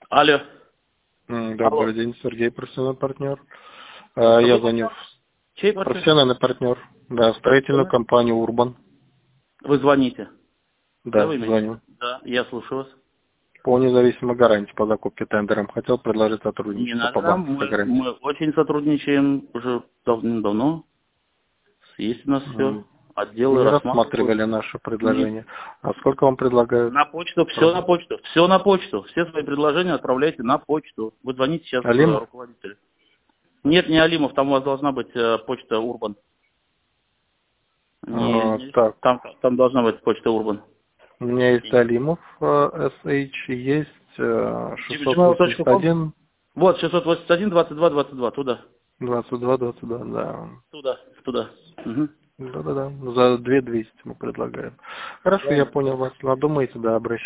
Алло. Добрый день, Сергей, профессиональный партнер. Какой Я звоню Чей в партнер? профессиональный партнер. Да, строительную компанию Урбан. Вы звоните. Да, Да, вы имеете в виду? звоню. Да, я слушаю вас. По независимой гарантии по закупке тендером. Хотел предложить Не сотрудничество надо по нам, банковской гарантии. мы очень сотрудничаем уже давно. Есть у нас все. Отделы Не рассматривают. рассматривали наше Не- предложение. А сколько вам предлагают? На почту, все на почту. Все на почту. Все свои предложения отправляйте на почту. Вы звоните сейчас Алимов? руководителю. Нет, не Алимов, там у вас должна быть почта Урбан. Так, Там должна быть почта Урбан. у меня есть Алимов, SH, есть gmail.com. 681, Вот, 681, 22, 22, туда. 22, 22, да. Туда. Мгм. Да-да-да, за 2200 мы предлагаем. Хорошо, я Да. понял вас. Надумаете, да, обращайтесь.